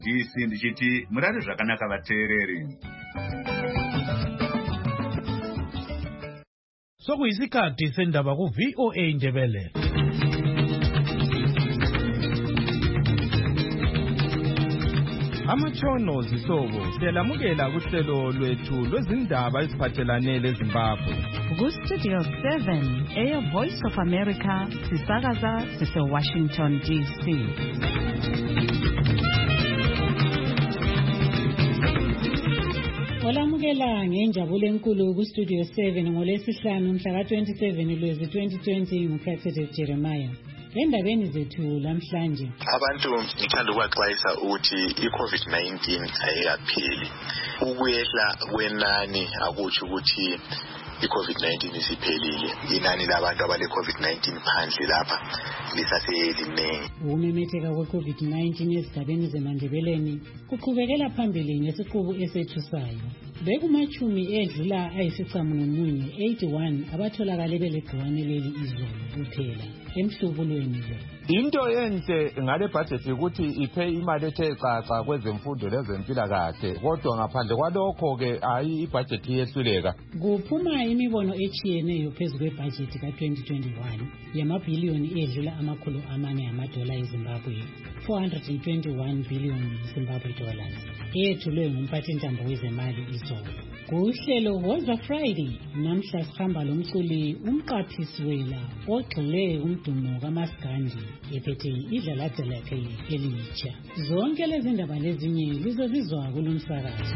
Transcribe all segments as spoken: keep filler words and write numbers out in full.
Tisi ndichiti murari zvakanaka vateereri. Sokuyisikhathi sendaba ku V O A Ndebele. Amatshono zisobo siyalamukela kuhlelo lwethu lwezindaba eziphathelane leZimbabwe. Ku Studio seven, Air Voice of America, sisakaza sise Washington D C. Olamukela ngenjabulo enkulu ku Studio seven ngolesihlanu mhla ka twenty-seven Lwezi twenty twenty nguProfessor Jeremiah. Endabeni zethu lamhlanje abantu ngithanda ukwaxwayisa ukuthi i-COVID nineteen ayikapheli. Ukuyehla kwenani akutsho ukuthi i-COVID nineteen isiphelile. Inani labantu abale-COVID nineteen phandle lapha lisaselinengi. Ukumemetheka kwe-COVID nineteen ezigabeni zemandebeleni kuqhubekela phambili ngesiqubu esethusayo. Bekumachumi edlula ayisicamunwemunye eighty-one abatholakale belegciwane leli izolo kuphela emhlubulweni lo. Into enhle ngale budget ukuthi iphe imali ethe xaxa kwezemfundo lezempilakahle, kodwa ngaphandle kwalokho ke hayi ibudget iyehluleka. Kuphuma imibono echiyeneyo phezu kwebudget ka twenty twenty-one yamabhiliyoni edlula amakhulu amane amadola eZimbabwe, four hundred twenty-one billion Zimbabwe dollars, eyethulwe ngumphathintambo wezemali izolo. Kuhlelo Woza Friday namhla sihamba lomculi umqaphiswela ogxile umdumo kaMaskandi ephethe idlalathi lakhe elitsha. Zonke lezi ndaba lezinye lizozizwa kulomsakazo.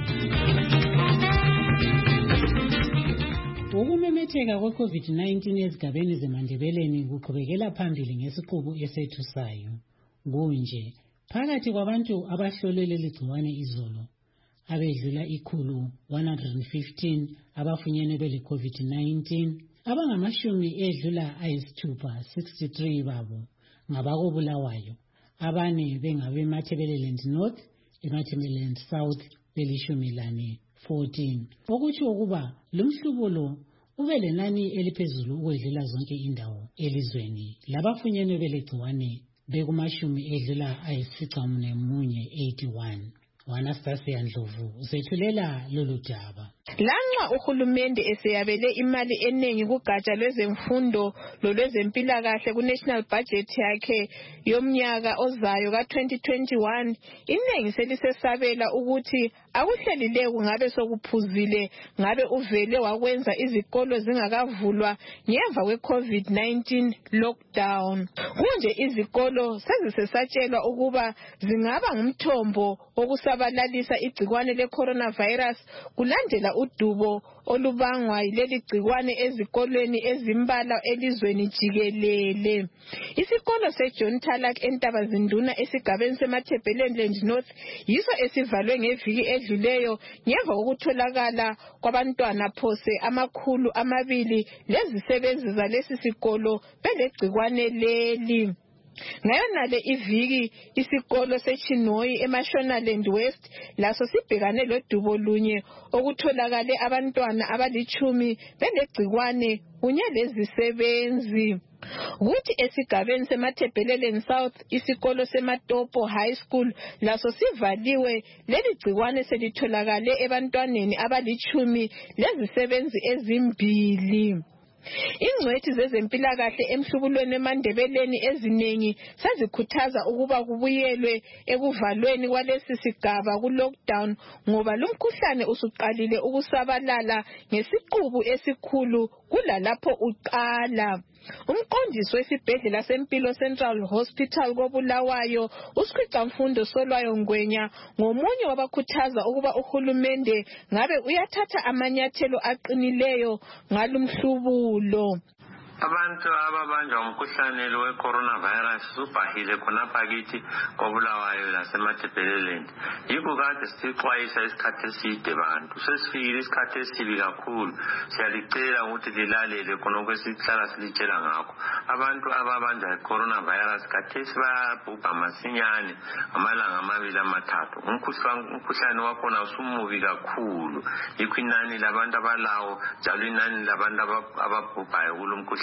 Ukumemetheka kwe-COVID nineteen ezigabeni zemandebeleni kuqhubekela phambili ngesiqubu esethusayo. Kunje phakathi kwabantu abahlolwe leli gciwane izolo abedlula ikhulu one hundred fifteen abafunyenwe bele COVID nineteen, abangamashumi edlula ayisithupha sixty-three babo ngabakobulawayo, abane bengabe Matabeleland North, eMatabeleland South belishumi lane fourteen. Okutsho ukuba lumhlubulo ube lenani eliphezulu ukwedlula zonke indawo elizweni. Labafunyenwe bele gciwane bekumashumi edlula ayisicamunwemunye eighty-one. Wanastasia Ndlovu usethulela lolu daba. Lanxa uhulumende eseyabele imali eningi kugatsha lwezemfundo lolwezempilakahle ku-national budget yakhe yomnyaka ozayo ka twenty twenty-one, iningi selisesabela ukuthi akuhlelile kungabe sokuphuzile ngabe uvele wakwenza izikolo zingakavulwa ngemva kwe-COVID nineteen lockdown. Kunje izikolo sezisesatshelwa ukuba zingaba ngumthombo wokusabalalisa igcikwane le-coronavirus kulandela udubo olubangwa yileli gcikwane ezikolweni ezimbalwa elizweni jikelele. Isikolo seJohn Talak eNtabazinduna esigabeni seMatabeleland North yiso esivalwe ngeviki edluleyo ngemva kokutholakala kwabantwana phose amakhulu amabili lezisebenzi zalesi sikolo belegcikwane leli. Ngayonale iviki isikolo seChinoi eMashonaland West laso sibhekane lodubo lunye okutholakale abantwana abalichumi belegcikwane kunye lezisebenzi. Kuthi esigabeni seMatabeleland South isikolo seMatopo High School laso sivaliwe, leli gcikwane selitholakale ebantwaneni abalichumi lezisebenzi ezimbili. Ingcwethi zezempilakahle emhlubulweni emandebeleni eziningi sezikhuthaza ukuba kubuyelwe ekuvalweni kwalesi sigaba ku-lockdown ngoba lumkhuhlane usuqalile ukusabalala ngesiqubu esikhulu kulalapho uqala. Umqondisi wesibhedlela sempilo Central Hospital koBulawayo uSikhwicamfundo Solwayo Ngwenya ngomunye wabakhuthaza ukuba uhulumende ngabe uyathatha amanyathelo aqinileyo ngalumhlubulo. Abantu ababanjwa umkhuhlane we-coronavirus subhahile khonapha kithi koBulawayo laseMatabeleland. Yikho kade sixwayisa isikhathi eside bantu. Sesifikile isikhathi esibi kakhulu. Siyalicela ukuthi lilalele khonokho esihlala silitshela ngakho. Abantu ababanjwa i-coronavirus khathesi bayabhubha masinyane amalanga amabili amathathu. Umkhuhlane wakhona usumubi kakhulu. Yikho inani labantu abalawo njalo inani labantu ababhubhayo kulo mkhuhlane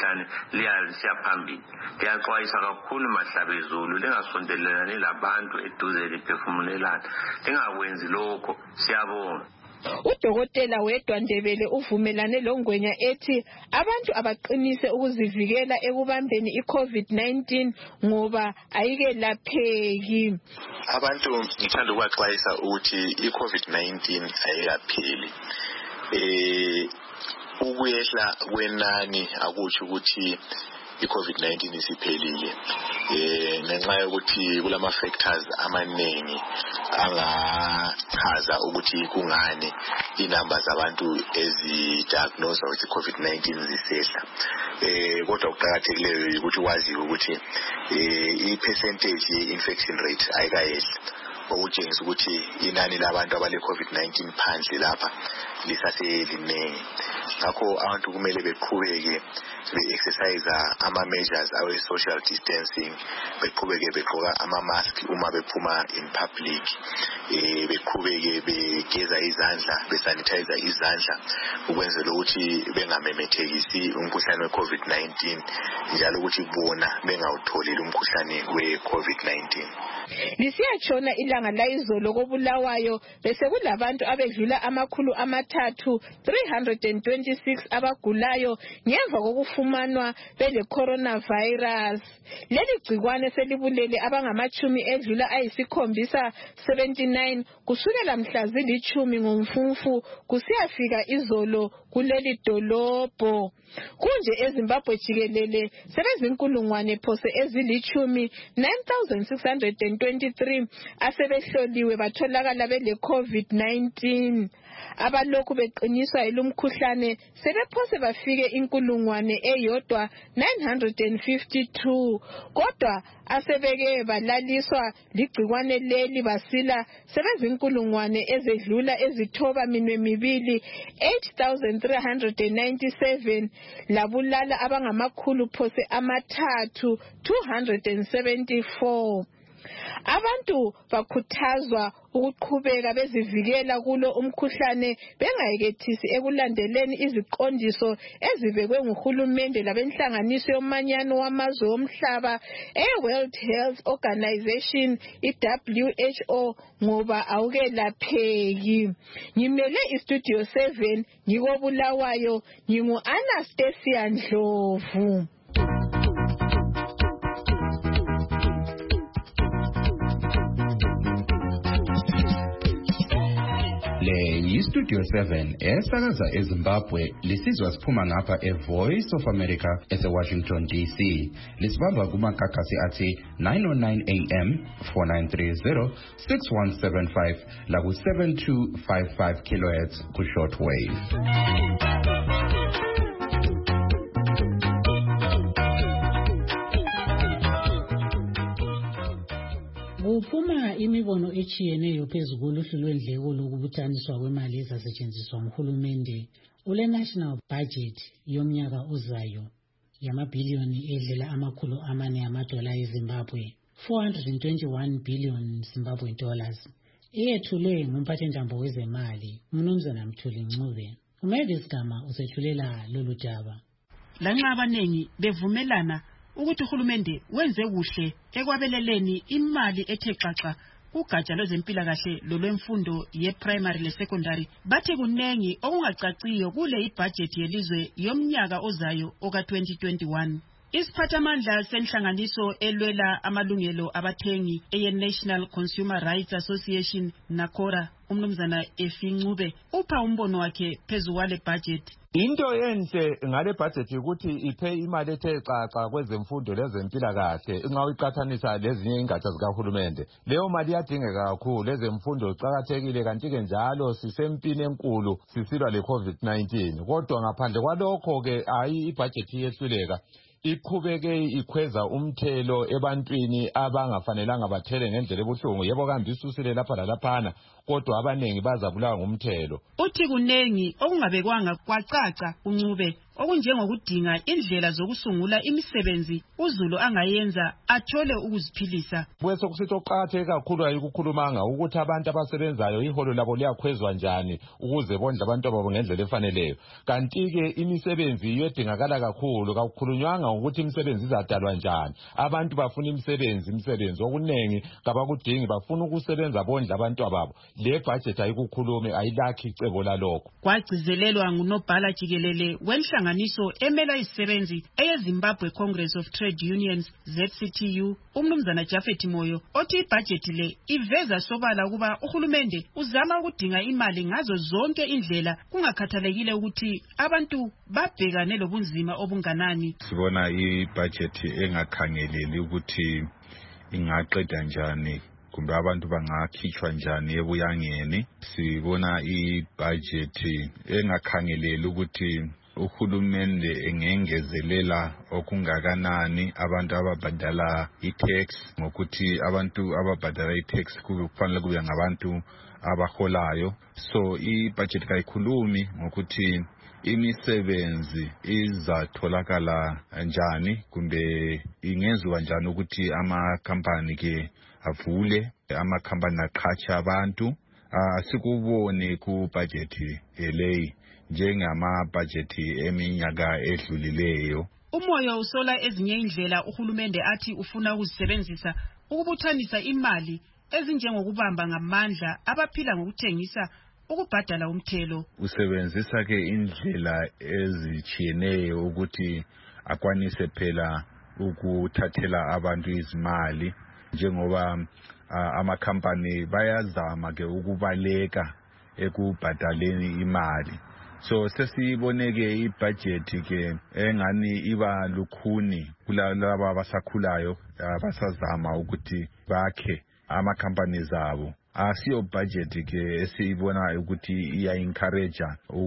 umkhuhlane liyasiya phambili. Ndiyaxwayisa kakhulu mahlabezulu lingasondelelani labantu eduze liphefumulelana. Lingakwenzi lokho. Siyabonga. Udokotela wedwa Ndebele uvumelane loNgwenya ethi abantu abaqinise ukuzivikela ekubambeni iCovid nineteen ngoba ayike lapheki. Abantu ngithanda ukwaxwayisa ukuthi iCovid nineteen ayikapheli. Eh ukuyehla kwenani akusho ukuthi iCovid nineteen isiphelile. Eh ngenxa yokuthi kulama factors amaningi angachaza ukuthi kungani inamba zabantu ezidiagnosed with iCovid nineteen zisehla. Eh kodwa ukuqhakathekileyo ukuthi wazi ukuthi eh i-percentage ye-infection rate ayikayehla. Okutshengisa ukuthi inani labantu abale COVID nineteen phandle lapha lisaseliningi. Ngakho abantu kumele beqhubeke be-exercise ama-measures awe social distancing, beqhubeke begqoka ama-mask uma bephuma in public, eh beqhubeke begeza izandla, besanitize izandla ukwenzela ukuthi bengamemethekisi umkhuhlane we-COVID nineteen njalo ukuthi bona bengawutholi umkhuhlane we-COVID nineteen. Lisiyatshona ilanga layizolo koBulawayo bese kulabantu abedlula amakhulu amathathu three hundred twenty-six abagulayo ngemva kokufumanwa bele coronavirus. Leli gcikwane selibulele abangamachumi edlula ayisikhombisa seventy-nine kusukela mhla zilithumi ngoMfumfu kusiyafika izolo kuleli dolobho. Kunje eZimbabwe jikelele sebezinkulungwane phose ezilithumi nine thousand six hundred twenty-three asebehloliwe batholakala bele COVID nineteen. Abalokhu beqiniswa ilumkhuhlane sebephose bafike inkulungwane eyodwa nine hundred fifty-two kodwa asebeke balaliswa ligcikwane leli basila sebezinkulungwane ezedlula ezithoba minwe mibili eight thousand three hundred ninety-seven labulala abangamakhulu phose amathathu two hundred seventy-four. Abantu bakhuthazwa ukuqhubeka bezivikela kulo umkhuhlane bengayekethisi ekulandeleni iziqondiso ezibekwe nguhulumende labenhlanganiso yomanyano wamazwe omhlaba e-World Health Organization i-W H O ngoba awukelapheki. Ngimele iStudio seven ngikoBulawayo ngingu Anastasia Ndlovu. Le yiStudio seven esakaza eZimbabwe lisizwa siphuma ngapha eVoice of America eseWashington D C. Lisibamba kumakhakhasi athi nine oh nine A M, four nine three zero, six one seven five laku seven two five five kilohertz ku shortwave. Kuphuma imibono etshiyeneyo phezu koluhlu lwendleko lokubuthaniswa kwemali ezasetshenziswa nguhulumende ule national budget yomnyaka ozayo yamabhiliyoni edlela amakhulu amane amadola eZimbabwe four hundred twenty-one billion Zimbabwe dollars eyethulwe ngumphathintambo wezemali uMnumzana Mthuli Ncube. uMavis Gama usethulela lolu daba. Lanxa abanengi bevumelana ukuthi uhulumende wenze kuhle ekwabeleleni imali ethe xaxa kugatsha lwezempilakahle lolwemfundo ye-primary le-secondary, bathi kunengi okungacaciyo kule ibhajethi yelizwe yomnyaka ozayo oka twenty twenty-one. Isiphathamandla senhlanganiso elwela amalungelo abathengi eye-National Consumer Rights Association NACORA, uMnumzana Efi Ncube, upha umbono wakhe phezu kwale budget. Into enhle ngale budget ukuthi iphe imali ethe xaxa kwezemfundo lezempilakahle nxa uyiqathanisa lezinye ingatsha zikahulumende. Leyo mali iyadingeka kakhulu, ezemfundo ziqakathekile kanti ke njalo sisempini enkulu sisilwa le-COVID nineteen. Kodwa ngaphandle kwalokho ke ayi ibudget iyehluleka. Iqhubeke ikhweza umthelo ebantwini abangafanelanga bathele ngendlela ebuhlungu. Yebo kambe isusile lapha lalaphana kodwa abanengi bazabulawa ngumthelo. Uthi kunengi okungabekwanga kwacaca uNcube okunjengokudinga indlela zokusungula imisebenzi uZulu angayenza athole ukuziphilisa. Bese kusithi oqakatheke kakhulu ayikukhulumanga ukuthi abantu abasebenzayo iholo labo liyakhwezwa njani ukuze bondle abantu babo ngendlela efaneleyo. Kanti ke imisebenzi iyedingakala kakhulu, kakukhulunywanga ukuthi imisebenzi izadalwa njani. Abantu bafuna imisebenzi, imisebenzi okunengi kabakudingi, bafuna ukusebenza bondle abantu babo. Le budget ayikukhulume, ayilakhi icebo lalokho. Kwagcizelelwa ngunobhala jikelele wenhlanganiso emela izisebenzi eyeZimbabwe Congress of Trade Unions Z C T U, umnumzana Japhet Moyo, othi ibudget le iveza sobala ukuba uhulumende uzama ukudinga imali ngazo zonke indlela kungakhathalekile ukuthi abantu babhekane lobunzima obunganani. Sibona ibudget engakhangeleli ukuthi ingaqeda njani kumbe abantu bangakhitshwa njani ebuyangeni. Sibona ibudget engakhangeleli ukuthi uhulumende engengezelela okungakanani abantu ababhadala i-tax, ngokuthi abantu ababhadala i-tax kufanele kube ngabantu abaholayo. So i-budget kayikhulumi ngokuthi imisebenzi izatholakala njani kumbe ingenziwa njani ukuthi amakhampani ke avule, amakhampani aqhatshe abantu. Asikubone ku budget leyi njengama budget eminyaka edlulileyo. Umoyo usola ezinye indlela uhulumende athi ufuna ukuzisebenzisa ukubuthanisa imali ezinjengokubamba ngamandla abaphila ngokuthengisa ukubhadala umthelo. Usebenzisa ke indlela ezichiyeneyo ukuthi akwanise phela ukuthathela abantu izimali, njengoba uh, amakhampani bayazama ke ukubaleka ekubhadaleni imali. So sesiboneke ibudget ke engani iba lukhuni kulabo abasakhulayo abasazama ukuthi bakhe amakhampani zabo. Asiyo budget ke esibona ukuthi iya encourage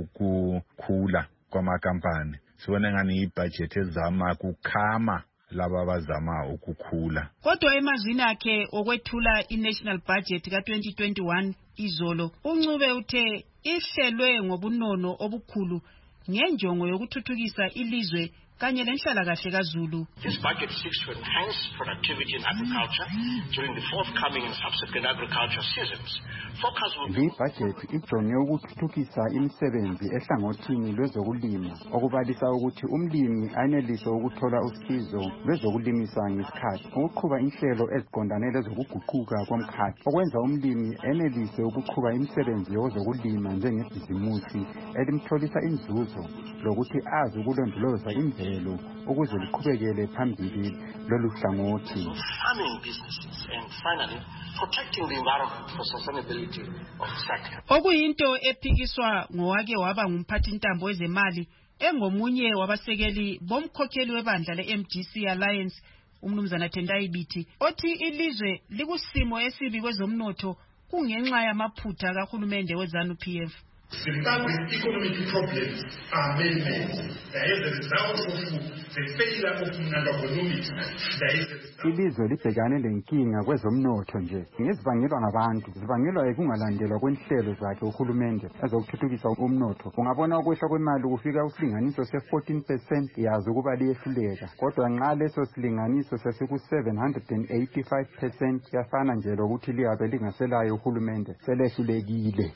ukukhula kwamakampani. Sibona ngani ibudget ezama kukhama laba abazama ukukhula. Kodwa emazwini akhe okwethula i-national budget ka twenty twenty-one izolo, uNcube uthe ihlelwe ngobunono obukhulu ngenjongo yokuthuthukisa ilizwe kanye lenhlalakahle kaZulu. This budget seeks to enhance productivity in agriculture during the forthcoming and subsequent agriculture seasons. Le budget ijonge ukuthuthukisa imisebenzi ehlangothini lwezokulima, okubalisa ukuthi umlimi anelise ukuthola usizo lwezokulimisa ngesikhathi, ukuqhuba inhlelo eziqondane lezokuguquka komkhathi, okwenza umlimi enelise ukuqhuba imisebenzi yezokulima njengebhizimusi elimtholisa inzuzo lokuthi azi ukulondoloza imvelo ukuze liqhubekele phambili lolu hlangothi. Farming businesses and finally protecting the environment for sustainability of the sector. Okuyinto ephikiswa ngowake waba ngumphathintambo wezemali engomunye wabasekeli bomkhokheli webandla le-M D C Alliance, umnumzana Tendai Biti, othi ilizwe likusimo esibi kwezomnotho kungenxa yamaphutha kahulumende weZANU P F. Zimbabwe's economic problems are man-made. There is a result of the failure of non-economics. There is a Ilizwe libhekane lenkinga kwezomnotho nje ngezibangelwa ngabantu, zibangelwa ekungalandelwa kwenhlelo zakhe uhulumende ezokuthuthukisa umnotho. Ungabona ukwehla kwemali kufika usilinganiso se fourteen percent, yazi ukuba liyehluleka, kodwa nxa leso silinganiso sesiku seven hundred eighty-five percent yafana nje lokuthi liyabe lingaselayo uhulumende selehlulekile.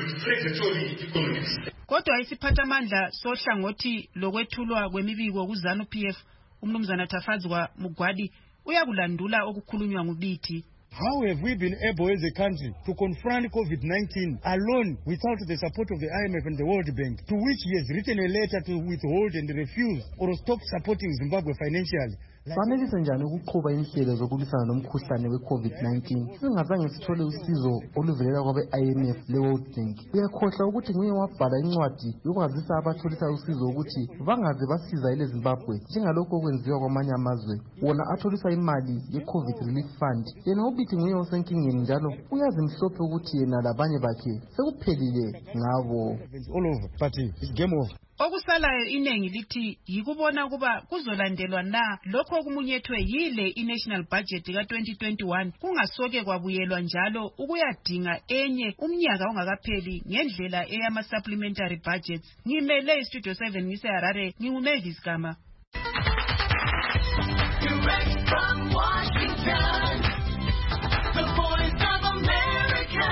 Kodwa isiphathamandla sohlangothi lokwethulwa kwemibiko kuZANU P F, umnumzana Tafadzwa Mugwadi, uyakulandula okukhulunywa nguBiti. How have we been able as a country to confront COVID nineteen alone without the support of the I M F and the World Bank, to which he has written a letter to withhold and refuse or stop supporting Zimbabwe financially? Sanelisa njani ukuqhuba inhlelo zokulwisana nomkhuhlane we-COVID nineteen singazange sithole usizo oluvelela kwabe-I M F le-World Bank? Uyakhohlwa ukuthi nguye wabhala incwadi yokwazisa abatholisa usizo ukuthi bangaze basiza ile Zimbabwe njengalokho okwenziwa kwamanye amazwe wona atholisa imali ye-COVID Relief Fund. Yena uBiti nguye osenkingeni njalo uyazi mhlophe ukuthi yena labanye bakhe sekuphelile ngabo. All over, but it's game over. Okusalayo iningi lithi yikubona ukuba kuzolandelwa na lokho okumunyethwe yile i-national budget ka twenty twenty-one kungasoke kwabuyelwa njalo ukuyadinga enye umnyaka ongakapheli ngendlela eyama-supplementary budgets. Ngimele iStudio seven ngise-Harare, nginguMavis Gama. Direct from Washington, the voice of America,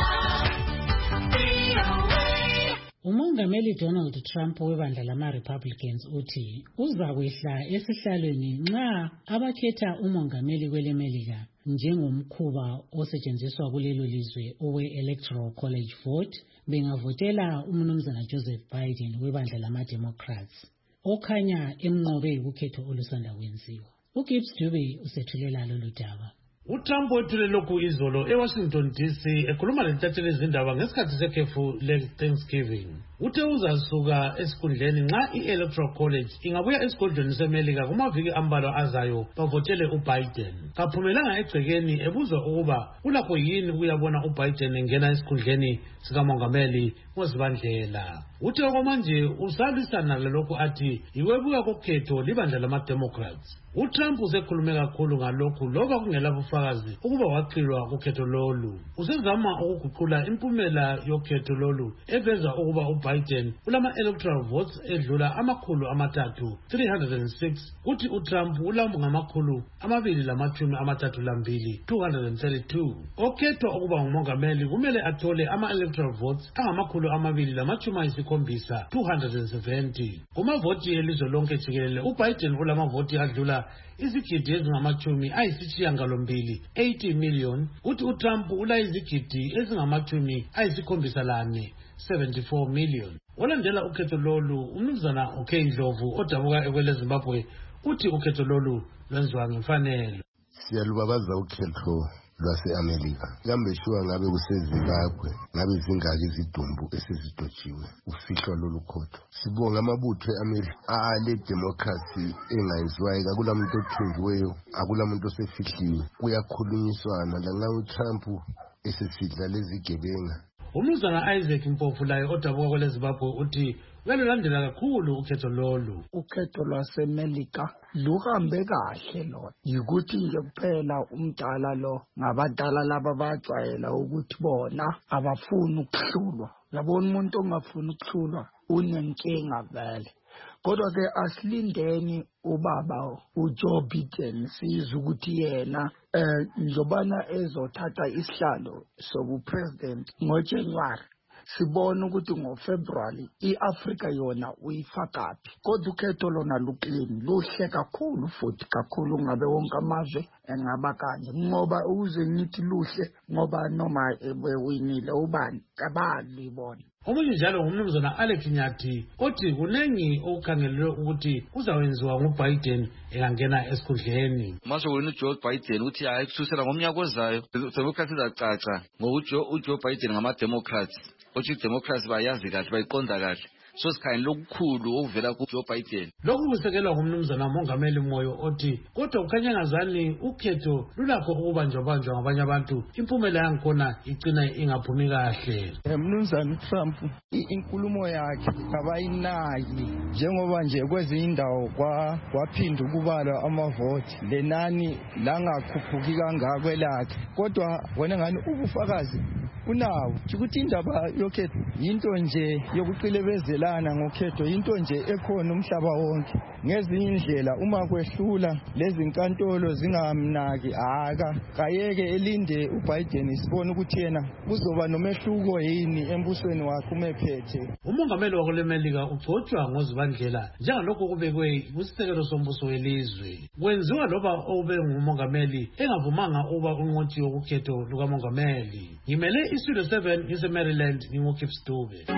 V O A. Umongameli Donald Trump webandla lama-Republicans uthi uzakwehla esihlalweni nxa abakhetha umongameli kwelemelika njengomkhuba osetshenziswa kulelo lizwe owe-electoral college vote bengavotela umnumzana Joseph Biden webandla lama-Democrats okhanya emnqobe ukhetho olusanda kwenziwa. uGibbs Dube usethulela lolu daba. uTrump wethule lokhu izolo eWashington D C ekhuluma lentatsheli izindaba ngesikhathi sekhefu le-Thanksgiving. Uthe uzasuka esikhundleni nxa i-Electoral College ingabuya esigodlweni seMelika kumaviki ambalwa azayo bavotele uBiden. Kaphumelanga egcekeni ebuzwa ukuba ulakho yini ukuyabona uBiden engena esikhundleni sikamongameli ngoZibandlela. Uthe okwamanje usalwisana lalokhu athi iwebuka kokhetho libandla lama-Democrats. uTrump usekhulume kakhulu ngalokhu loba kungela bufakazi ukuba waqilwa kukhetho lolu. Usezama ukuguqula impumela yokhetho lolu eveza ukuba uBiden ulama-electoral votes edlula amakhulu amathathu three hundred six kuthi uTrump ulamba ngamakhulu amabili lamatshumi amathathu lambili two hundred thirty-two. Okhethwa ukuba ngumongameli kumele athole ama-electoral votes angamakhulu amabili lamatshumi ayisikhombisa two hundred seventy. Kumavoti elizwe lonke jikelele uBiden ulamavoti adlula izigidi ezingamachumi ayisishiyangalombili eighty million kuthi uTrump ula izigidi ezingamachumi ayisikhombisa lane seventy-four million. Olandela ukhetho lolu umnumzana uKay Ndlovu odabuka ekwele Zimbabwe uthi ukhetho lolu lwenziwa ngemfanelo. Siyalubabaza ukhetho lwase-Amerika. Kambe shuwa ngabe kuseZimbabwe ngabe zingaki izidumbu esezidotshwe ufihlwa lolu khotho. Sibonga amabutho e-Amerika ale democracy engayenziwayo, akula muntu othunjiweyo, akula muntu osefihliwe. Kuyakhulunyiswana lanxa uTrump esesidla lezigebenga. Umnumzana Isaac Mpofu laye odabuka kwele Zimbabwe uthi uyalulandela kakhulu ukhetho lolu. Ukhetho lwaseMelika luhambe kahle lo. Yikuthi nje kuphela umdala lo ngabadala laba bajwayela ukuthi bona abafuni ukuhlulwa. Yabona umuntu ongafuni ukuhlulwa unenkinga vele. Kodwa ke asilindeni ubaba uJoe Biden sizwe ukuthi yena eh njobana ezothatha isihlalo sobupresident ngoJanuary. Sibona ukuthi ngoFebruary iAfrica yona uyifakaphi. Kodwa ukhetho lona luclean luhle kakhulu futhi kakhulu ngabe wonke amazwe engaba kanje. Ngoba uze ngithi luhle ngoba noma ebewinile ubani abali bona. Omunye njalo ngumnumzana Alex Nyathi othi kunengi okukhangelelwe ukuthi kuzawenziwa nguBiden engangena esikhundleni. Mase wena uJoe Biden uthi hayi kususela ngomnyaka ozayo Democrats izacaca ngokuJoe uJoe Biden ngama-Democrats. Othi i-Democrats bayazi kahle bayiqonda kahle. So sikhanye lokukhulu okuvela kuJoe Biden. Lokhu kusekelwa ngumnumzana mongameli Moyo othi kodwa kukhanya ngazani ukhetho lulakho ukubanjwabanjwa ngabanye abantu impumela yankhona igcina ingaphumi kahle. Mnumzana Trump inkulumo yakhe abayinaki njengoba nje kwezinye indawo kwa kwaphinda ukubala amavoti lenani langakhuphuki kangako elakhe. Kodwa wena ngani ubufakazi unawo ukuthi indaba yokhetho yinto nje yokuqilebezelana ngokhetho yinto nje ekhona umhlaba wonke. Ngezinye indlela uma kwehlula lezi inkantolo zingamnaki aka kayeke elinde uBiden sibone ukuthi yena uzoba nomehluko yini embusweni wakhe umephethe. Umongameli wakulemelika ugcotshwa ngoZibandlela njengalokho kubekwe kusisekelo sombuso welizwe. Kwenziwa loba obe ngumongameli engavumanga uba unqothi yokukhetho lukamongameli. Ngimele iStudio seven ngise Maryland nginguGibbs Dube.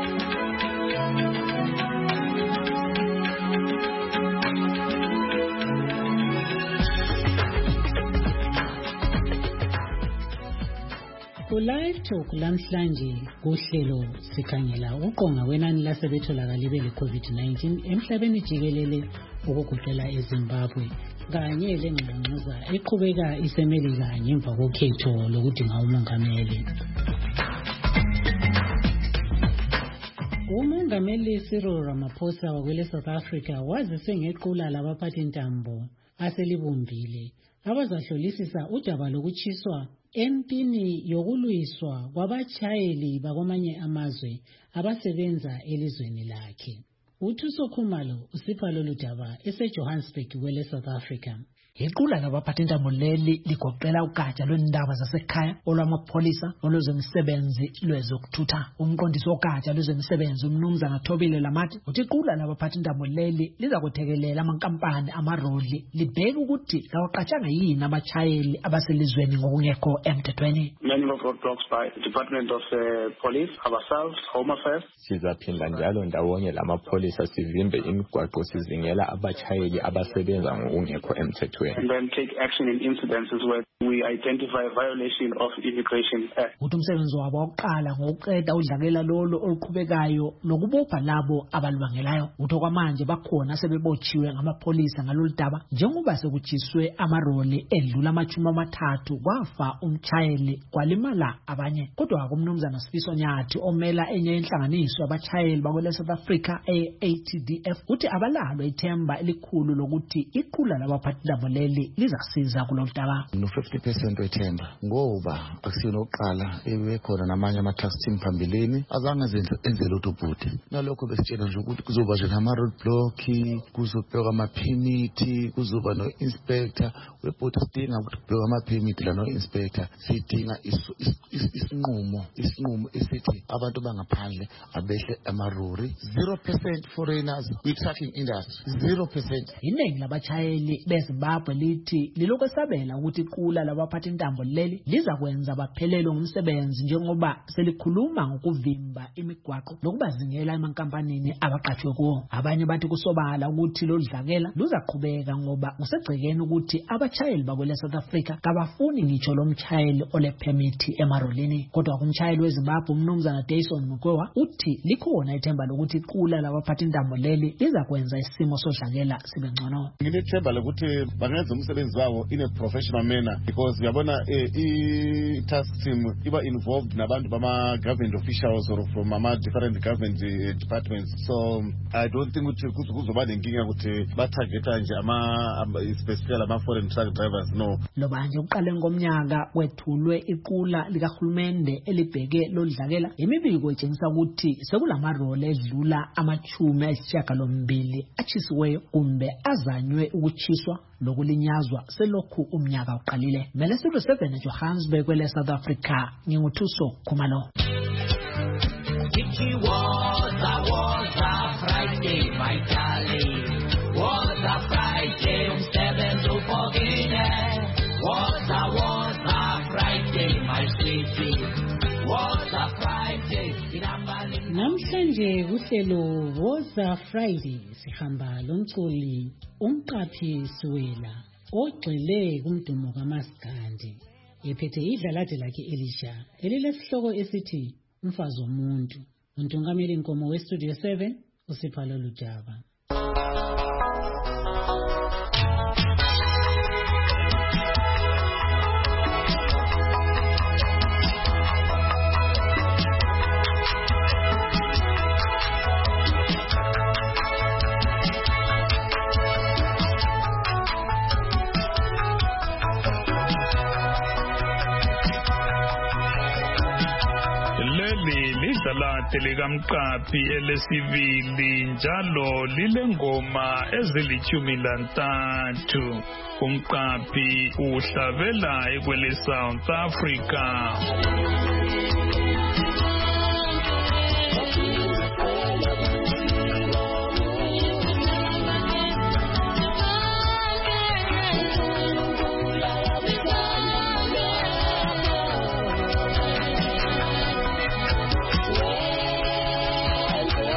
Ku-Live Talk lamhlanje kuhlelo sikhangela uqonga wenani lasebetholakala bele COVID nineteen emhlabeni jikelele ukugoqela eZimbabwe kanye lengxangxoza eqhubeka isemelika ngemva kokhetho lokudinga umongameli. Umongameli umongameli Cyril Ramaphosa wakwele South Africa wazise ngequla labaphathintambo aselibumbile abazahlolisisa udaba lokutshiswa empini yokulwiswa kwabatshayeli bakwamanye amazwe abasebenza elizweni lakhe. Uthuso Khumalo usipha lolu daba eseJohannesburg kwele South Africa. Iqula labaphathintambo leli ligoqela ugatsha lwendaba zasekhaya olwamapholisa olwezemisebenzi lwezokuthutha. Umqondisi wogatsha lwezemisebenzi umnumzana Thobile Lamathi uthi iqula labaphathintambo leli liza kuthekelela amankampani amaroli libheke ukuthi lawaqatshanga yini abatshayeli abaselizweni ngokungekho emthethweni. Many of roadblocks by the Department of uh, Police, ourselves, Home Affairs. Sizaphinda njalo ndawonye lamapholisa sivimbe imigwaqo sizingela abatshayeli abasebenza ngokungekho emthethweni. And then take action in incidences where we identify a violation of Immigration Act. Uthi umsebenzi wabo wokuqala ngokuqeda udlakela lolo oluqhubekayo lokubopha labo abalibangelayo. Uthi kwamanje bakhona sebebotshiwe ngamapholisa ngalolu daba njengoba sekutshiswe amaroli edlula amachumi amathathu kwafa umtshayeli kwalimala abanye. Kodwa akumnumzana Sifiso Nyathi omela enye inhlanganiso abatshayeli bakwele South Africa A T D F uthi abalalo ithemba elikhulu lokuthi iqula labaphathintambo leli lizasiza kulolu daba. No fifty percent wethemba ngoba akusiyona oqala ebekhona namanye ama task team phambilini azange zenze enze lutho bhuti. Nalokho besitshela nje ukuthi kuzoba nje nama roadblock, kuzobhekwa ama permit, kuzoba no inspector webhuti sidinga ukuthi kubhekwa ama permit la no inspector sidinga isinqumo isinqumo esithi abantu bangaphandle abehle amarori. Zero percent foreigners we trucking industry zero percent. Iningi labatshayeli beZimbabwe lithi lilokwesabela ukuthi iqula labaphathintambo leli liza kwenza baphelelwe ngumsebenzi njengoba selikhuluma ngokuvimba imigwaqo lokubazingela emankampanini abaqashwe kuwo. Abanye bathi kusobala ukuthi lo dlakela luzaqhubeka ngoba kusegcekeni ukuthi abatshayeli bakwele South Africa kabafuni ngitsho lo mtshayeli ole permit emarolini. Kodwa kumtshayeli weZimbabwe umnumzana Dayson Mukwewa uthi likhona ithemba lokuthi iqula labaphathintambo leli liza kwenza isimo sodlakela sibe ngcono. Ngilethemba lokuthi bangenza umsebenzi wabo in a professional manner because uyabona i task team iba involved nabantu bama government officials or from ama different government uh, departments, so I don't think ukuthi kuzoba nenkinga ukuthi batargeta nje ama specifically ama foreign truck drivers. No, lo banje uqale ngomnyaka wethulwe iqula likahulumende elibheke lodlakela imibiko etshengisa ukuthi sekulamarole edlula amachumi ayisishiyagalombili achisiweyo kumbe azanywe ukuchiswa lokulinyazwa selokhu umnyaka uqalile. Melesiru seven eJohannesburg kwele South Africa nginguthuso Khumalo. It was a was a Friday, my darling. Was a Friday, umsebenzi ufokile. Was a was a Friday, my sweetie. Was a Friday. Namhlanje kuhlelo Woza Friday sihamba lomculi umqaphi Siwela ogxile kumdumo kaMaskandi ephethe idlalade lakhe Elisha elilesihloko esithi umfazi womuntu. Untungameli inkomo we Studio seven usipha lolu daba. Lidlalade likamqaphi elesibili njalo lilengoma ezilithumi lantathu. Umqaphi uhlabela ekwele South Africa.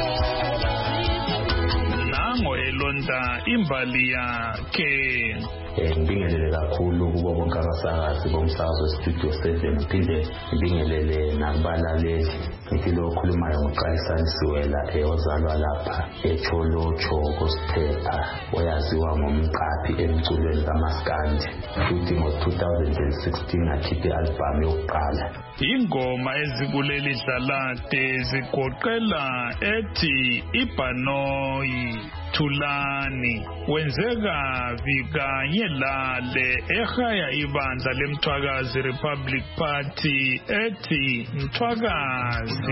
Imbali yakhe ngibingelele kakhulu kubo bonke abasakazi bomsakazo Studio seven, phinde ngibingelele nakubalaleli. Ngithi lo okhulumayo ngoXalisani Siwela ozalwa lapha eCholocho Kosithepha, oyaziwa ngomqaphi emculweni kaMaskandi, futhi ngo-two thousand sixteen akhiphe i-album yokuqala. Ingoma ezikuleli dlalade zigoqela ethi Ibhanoyi, Thulani, Wenzeka Vikanye Lale, ehaya ibandla leMthwakazi Republic Party ethi Mthwakazi.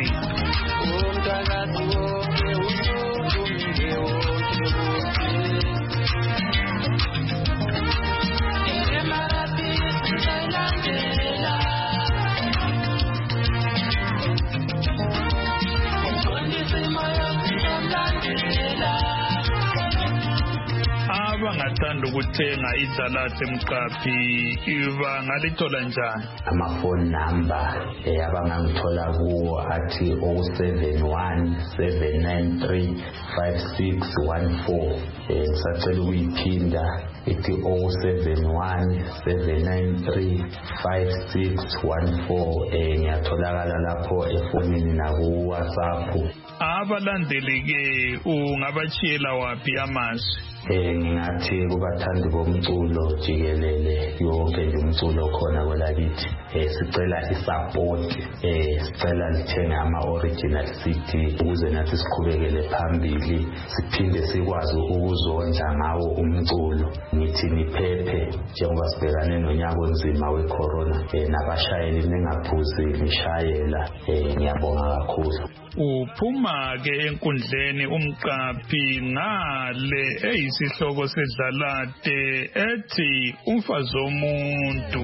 Abangathanda ukuthenga iDalathe Mqaphi iba ngalithola njani? Amafoni number abangangithola kuwo athi oh seven one seven nine three five six one four. Ngisacela ukuyiphinda ithi oh seven one seven nine three five six one four. Ngiyatholakala lapho efonini naku WhatsApp. Abalandeli ke ungabachiyela wapi amazwi? Ngingathi kubathandi bomculo jikelele yonke nje umculo khona kwelakithi sicela isupport, sicela lithenge ama-original C D ukuze nathi siqhubekele phambili, siphinde sikwazi ukuzondla ngawo umculo. Ngithi niphephe njengoba sibhekane nonyaka onzima we-corona, nabashayeli ningaphuzi nishayela. Ngiyabonga kakhulu. Uphuma ke enkundleni uMqaphi ngale eyisihloko seDalathe ethi Umfazi Womuntu.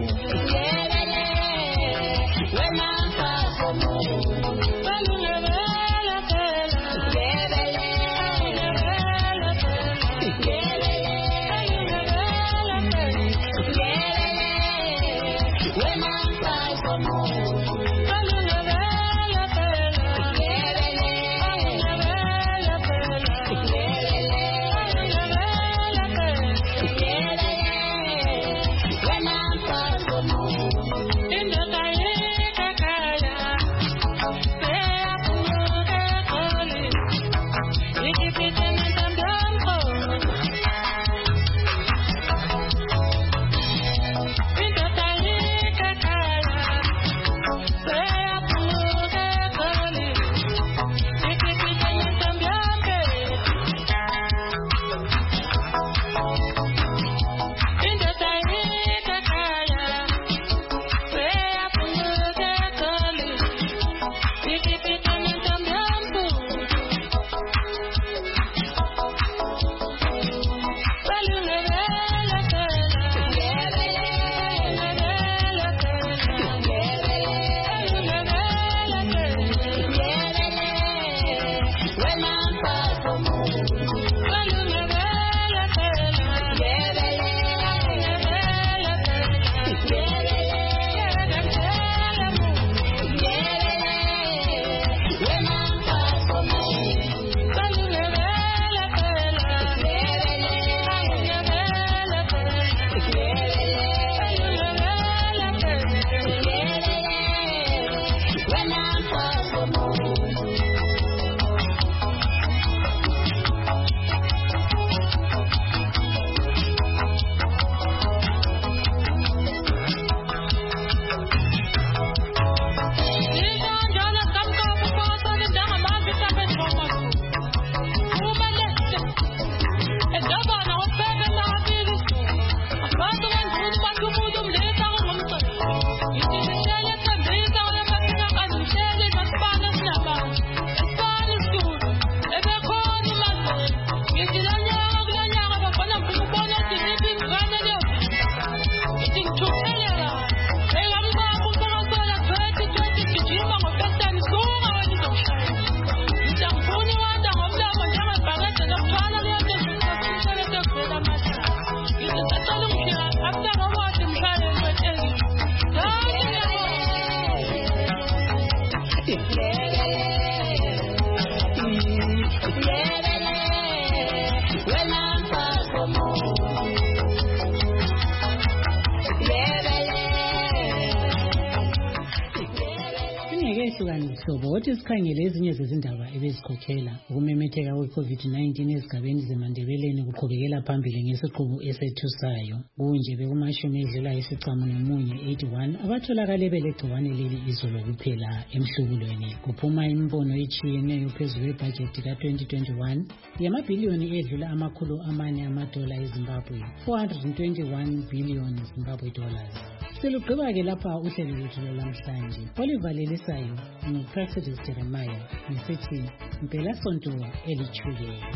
sihlukane mhlobo wothi sikhangele ezinye zezindaba ebezikhokhela ukumemetheka kwe-covid nineteen ezigabeni zemandebeleni kuqhubekela phambili ngesiqubu esethusayo kunje bekumashumi edlula isicamnomunye eighty-one abatholakale belegciwane leli izolo kuphela emhlubulweni kuphuma imbono etshiyeneyo phezu kwebhajethi ka-twenty twenty-one yamabhiliyoni edlula amakhulu amane amadola ezimbabwe four hundred twenty-one billion zimbabwe dollars. Silugqiba-ke lapha uhlelo lwethu lwalamhlanje olivalelisayo nguPrecious Jeremiah ngisithi mpelasonto elithukela.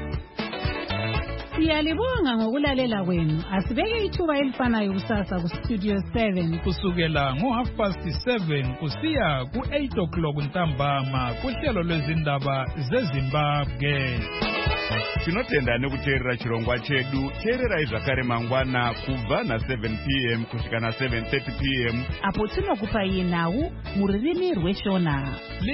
Siyalibonga ngokulalela kwenu. Asibeke ithuba elifanayo kusasa ku-Studio seven kusukela ngo-half past seven kusiya ku-eight o'clock ntambama kuhlelo lwezindaba zeZimbabwe. Tinotenda nekuteerera chirongwa chedu. Teererai zvakare mangwana kubva na-seven p m kusvika na-seven thirty p m apo tinokupai nhau muririmi rweshona.